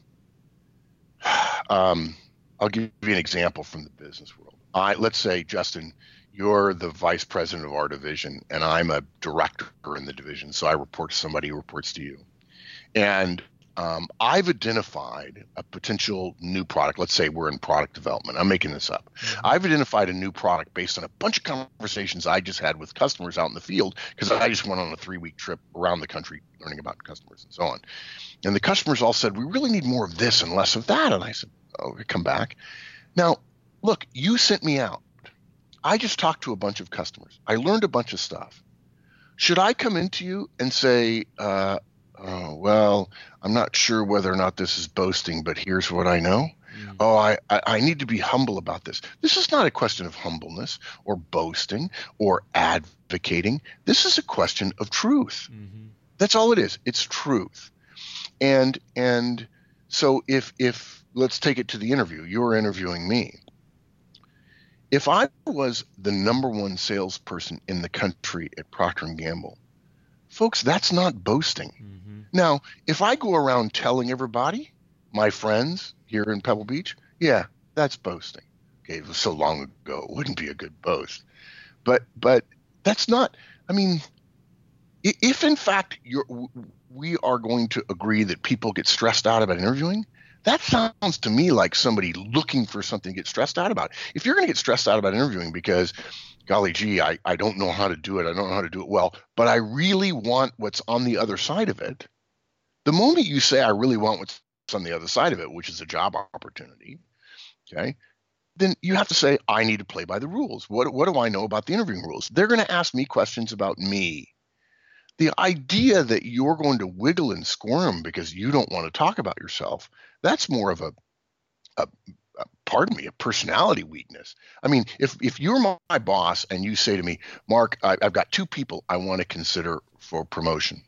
Speaker 2: um, I'll give you an example from the business world. I let's say, Justin, you're the vice president of our division, and I'm a director in the division. So I report to somebody who reports to you, and um, I've identified a potential new product. Let's say we're in product development. I'm making this up. Mm-hmm. I've identified a new product based on a bunch of conversations I just had with customers out in the field, because I just went on a three-week trip around the country learning about customers and so on. And the customers all said, we really need more of this and less of that. And I said, oh, come back. Now, look, you sent me out. I just talked to a bunch of customers. I learned a bunch of stuff. Should I come into you and say, uh, oh, well, I'm not sure whether or not this is boasting, but here's what I know. Mm. Oh, I, I, I need to be humble about this. This is not a question of humbleness or boasting or advocating. This is a question of truth. Mm-hmm. That's all it is. It's truth. And and so if if let's take it to the interview. You're interviewing me. If I was the number one salesperson in the country at Procter and Gamble, folks, that's not boasting. Mm-hmm. Now, if I go around telling everybody, my friends here in Pebble Beach, yeah, that's boasting. Okay, it was so long ago, it wouldn't be a good boast. But but that's not, I mean, if in fact you're, we are going to agree that people get stressed out about interviewing, that sounds to me like somebody looking for something to get stressed out about. If you're going to get stressed out about interviewing because golly gee, I, I don't know how to do it. I don't know how to do it well, but I really want what's on the other side of it. The moment you say, I really want what's on the other side of it, which is a job opportunity, okay, then you have to say, I need to play by the rules. What, what do I know about the interviewing rules? They're going to ask me questions about me. The idea that you're going to wiggle and squirm because you don't want to talk about yourself, that's more of a, a, a pardon me, a personality weakness. I mean, if, if you're my, my boss and you say to me, Mark, I, I've got two people I want to consider for promotion,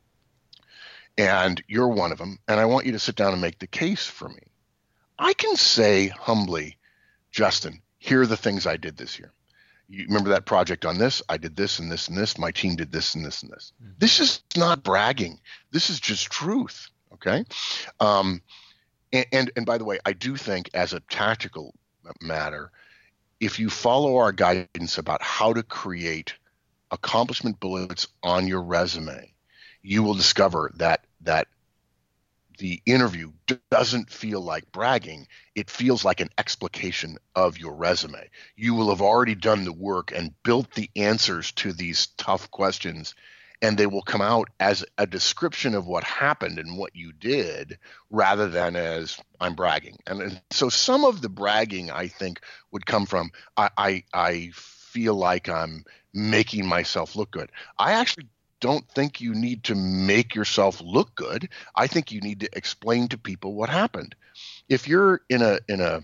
Speaker 2: and you're one of them, and I want you to sit down and make the case for me, I can say humbly, Justin, here are the things I did this year. You remember that project on this? I did this and this and this. My team did this and this and this. Mm-hmm. This is not bragging. This is just truth. Okay. Um, and, and and by the way, I do think as a tactical matter, if you follow our guidance about how to create accomplishment bullets on your resume, you will discover that that the interview doesn't feel like bragging. It feels like an explication of your resume. You will have already done the work and built the answers to these tough questions, and they will come out as a description of what happened and what you did rather than as I'm bragging. And so some of the bragging, I think, would come from I, I, I feel like I'm making myself look good. I actually don't think you need to make yourself look good. I think you need to explain to people what happened. If you're in a in a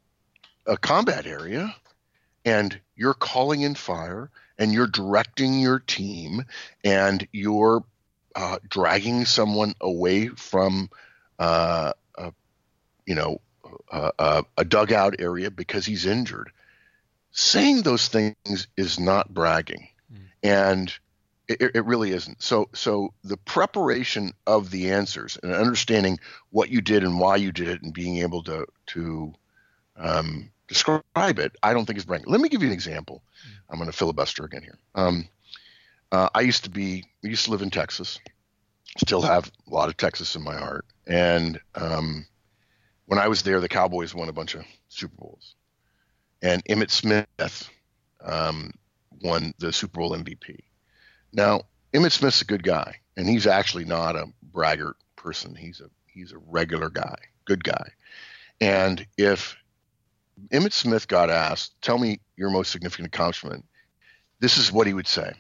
Speaker 2: a combat area and you're calling in fire and you're directing your team and you're uh, dragging someone away from uh, a, you know a, a, a dugout area because he's injured, saying those things is not bragging. Mm. And It, it really isn't. So so the preparation of the answers and understanding what you did and why you did it and being able to to um, describe it, I don't think is bragging. Let me give you an example. I'm going to filibuster again here. Um, uh, I used to be, I used to live in Texas, still have a lot of Texas in my heart. And um, when I was there, the Cowboys won a bunch of Super Bowls. And Emmitt Smith um, won the Super Bowl M V P. Now, Emmitt Smith's a good guy, and he's actually not a braggart person. He's a he's a regular guy, good guy. And if Emmitt Smith got asked, tell me your most significant accomplishment, this is what he would say.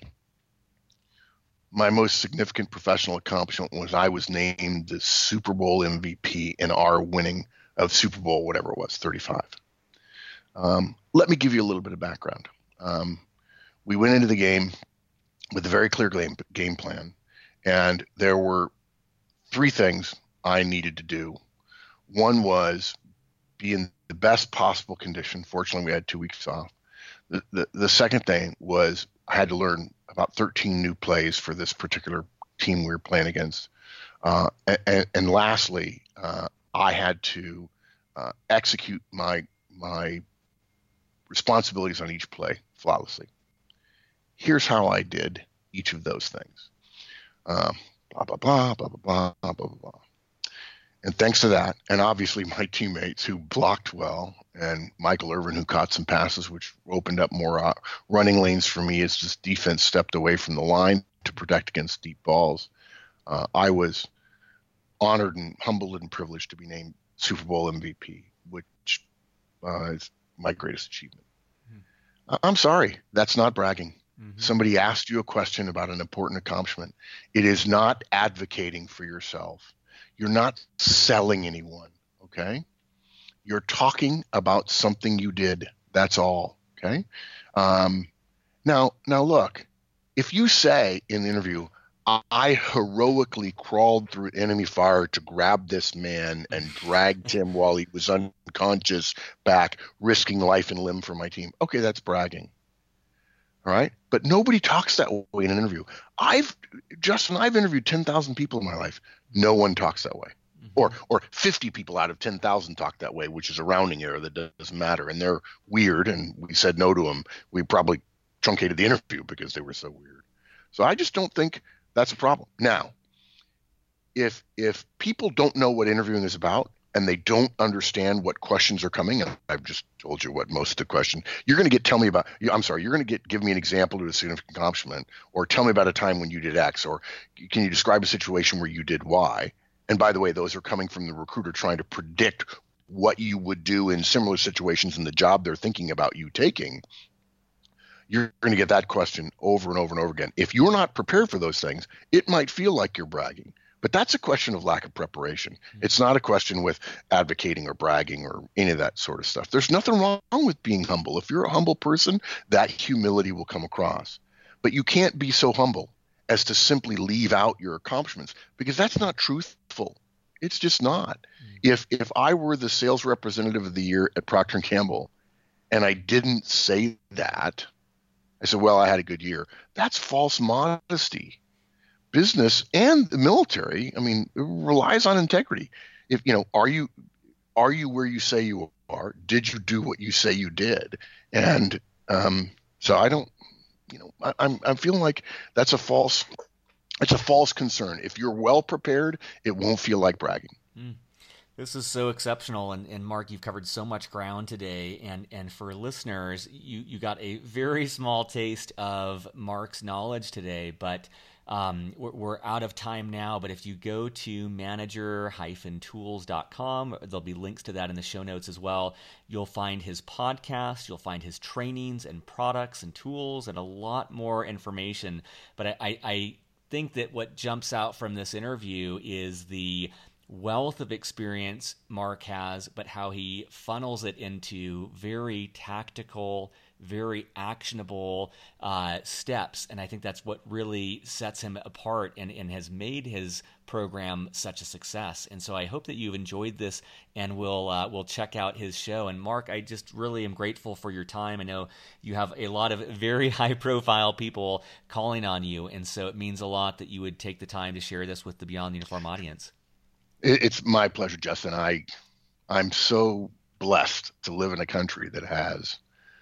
Speaker 2: My most significant professional accomplishment was I was named the Super Bowl M V P in our winning of Super Bowl, whatever it was, thirty-five. Um, let me give you a little bit of background. Um, we went into the game with a very clear game, game plan. And there were three things I needed to do. One was be in the best possible condition. Fortunately, we had two weeks off. The, the, the second thing was I had to learn about thirteen new plays for this particular team we were playing against. Uh, and, and lastly, uh, I had to uh, execute my my responsibilities on each play flawlessly. Here's how I did each of those things. Um, blah, blah, blah, blah, blah, blah, blah, blah, blah. And thanks to that, and obviously my teammates who blocked well, and Michael Irvin who caught some passes, which opened up more uh, running lanes for me as this defense stepped away from the line to protect against deep balls. Uh, I was honored and humbled and privileged to be named Super Bowl M V P, which uh, is my greatest achievement. Mm-hmm. I'm sorry, that's not bragging. Mm-hmm. Somebody asked you a question about an important accomplishment. It is not advocating for yourself. You're not selling anyone, okay? You're talking about something you did. That's all, okay? Um, now, now look, if you say in the interview, I heroically crawled through enemy fire to grab this man and dragged him while he was unconscious back, risking life and limb for my team. Okay, that's bragging. All right. But nobody talks that way in an interview. I've, Justin, I've interviewed ten thousand people in my life. No one talks that way. Mm-hmm. Or or fifty people out of ten thousand talk that way, which is a rounding error that doesn't matter. And they're weird. And we said no to them. We probably truncated the interview because they were so weird. So I just don't think that's a problem. Now, if if people don't know what interviewing is about, and they don't understand what questions are coming, and I've just told you what most of the question, you're going to get, tell me about, I'm sorry, you're going to get, give me an example of a significant accomplishment, or tell me about a time when you did X, or can you describe a situation where you did Y? And by the way, those are coming from the recruiter trying to predict what you would do in similar situations in the job they're thinking about you taking. You're going to get that question over and over and over again. If you're not prepared for those things, it might feel like you're bragging. But that's a question of lack of preparation. Mm-hmm. It's not a question with advocating or bragging or any of that sort of stuff. There's nothing wrong with being humble. If you're a humble person, that humility will come across. But you can't be so humble as to simply leave out your accomplishments, because that's not truthful. It's just not. Mm-hmm. If if I were the sales representative of the year at Procter and Gamble and I didn't say that, I said, well, I had a good year. That's false modesty. Business and the military, I mean, it relies on integrity. If you know, are you are you where you say you are? Did you do what you say you did? And um, so I don't, you know, I, I'm I'm feeling like that's a false, it's a false concern. If you're well prepared, it won't feel like bragging.
Speaker 3: Mm. This is so exceptional, and, and Mark, you've covered so much ground today, and, and for listeners, you, you got a very small taste of Mark's knowledge today, but um, we're, we're out of time now. But if you go to manager dash tools dot com, there'll be links to that in the show notes as well. You'll find his podcast, you'll find his trainings and products and tools and a lot more information. But I, I, I think that what jumps out from this interview is the wealth of experience Mark has, but how he funnels it into very tactical, very actionable uh, steps. And I think that's what really sets him apart and, and has made his program such a success. And so I hope that you've enjoyed this and will uh, will check out his show. And Mark, I just really am grateful for your time. I know you have a lot of very high profile people calling on you. And so it means a lot that you would take the time to share this with the Beyond the Uniform audience.
Speaker 2: It's my pleasure, Justin. I, I'm so blessed to live in a country that has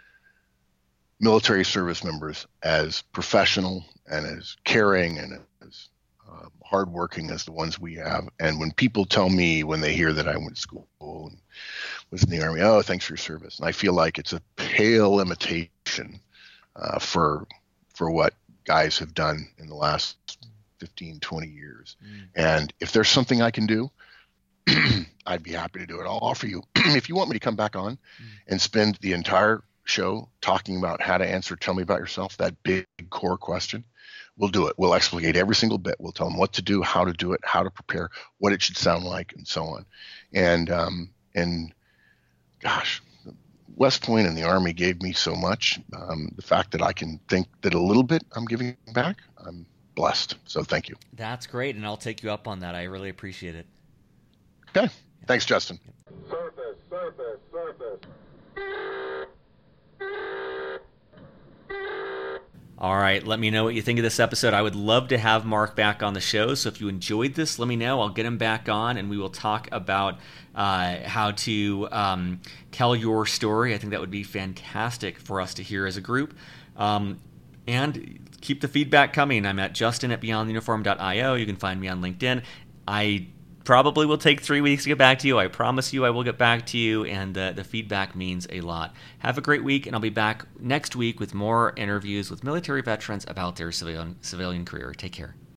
Speaker 2: military service members as professional and as caring and as uh, hardworking as the ones we have. And when people tell me, when they hear that I went to school and was in the Army, oh, thanks for your service. And I feel like it's a pale imitation uh, for for what guys have done in the last fifteen, twenty years. Mm. And if there's something I can do, I'd be happy to do it. I'll offer you, if you want me to come back on mm. and spend the entire show talking about how to answer, tell me about yourself, that big core question, we'll do it. We'll explicate every single bit. We'll tell them what to do, how to do it, how to prepare, what it should sound like, and so on. And, um, and gosh, West Point and the Army gave me so much. Um, the fact that I can think that a little bit I'm giving back, I'm blessed. So thank you.
Speaker 3: That's great. And I'll take you up on that. I really appreciate it.
Speaker 2: Okay. Thanks, Justin.
Speaker 4: Surface, surface, surface.
Speaker 3: All right. Let me know what you think of this episode. I would love to have Mark back on the show. So if you enjoyed this, let me know. I'll get him back on and we will talk about uh, how to um, tell your story. I think that would be fantastic for us to hear as a group. Um, and keep the feedback coming. I'm at justin at beyond the uniform dot io. You can find me on LinkedIn. I probably will take three weeks to get back to you. I promise you I will get back to you, and the, the feedback means a lot. Have a great week, and I'll be back next week with more interviews with military veterans about their civilian, civilian career. Take care.